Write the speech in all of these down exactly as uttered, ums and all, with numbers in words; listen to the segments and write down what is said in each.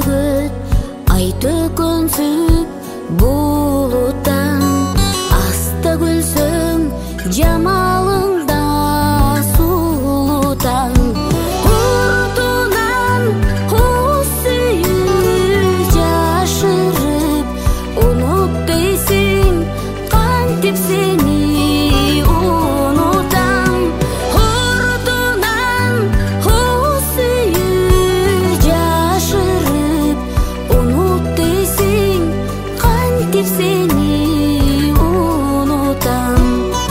бақыт ай төкөнсүп булуттан, аста күлсөң жамалыңда сулутан. Уртунан уз сүйүү жашырып, унут дейсиң, кантип сени унутам. Уртунан уз сүйүү жашырып, унут дейсиң, кантип сени унутам.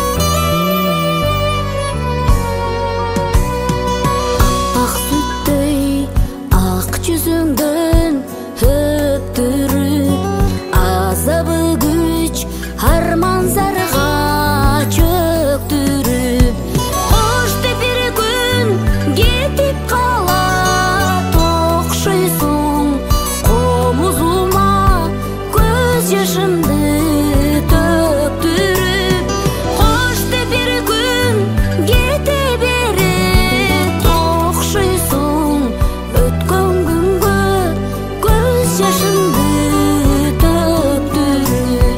Аппак сүттөй ак жүзүңдөн өптүрүп, азабы күч арман зарга чөктүрүп, кош деп бир күн кетип калат окшойсуң, комузума көз жашымды төктүрүп. Кош деп бир күн кете берет окшойсуң, өткөн күнгө көз жашымды төктүрүп.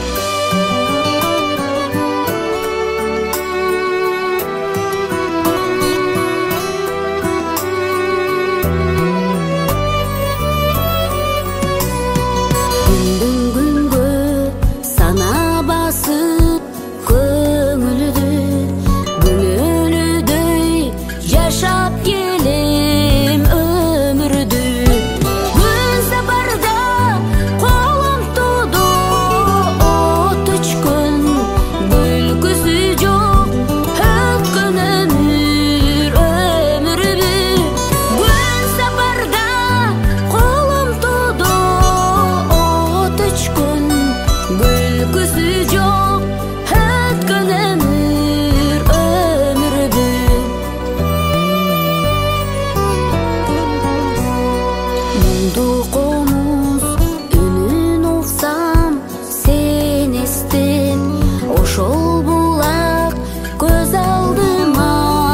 Күндүн күнгө сана басып көңүлдү, күнөөлүдөй жашап келем өмүрдү. Күн сапарда колум тууду от өчкөн, бөлгүсү жок өткөн өмүр өмүрбү. Күн сапарда колум тууду от өчкөн, бөлгүсү жок өткөн өмүр өмүрбү. Мунду комуз үнүн уксам сен эстеп, ошол булак көз алдыма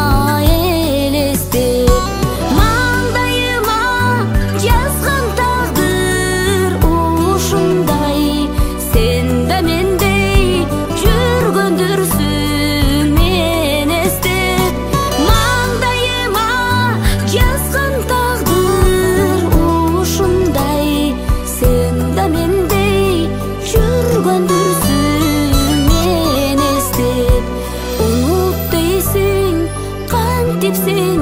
элестеп. Маңдайыма жазган тагдыр ушундай, сен да мендей жүргөндүрсүң мен эстеп. Маңдайыма жазган тагдыр ушундай, сен да мендей жүргөндүрсүң мен эстеп. Унут дейсиң, кантип сени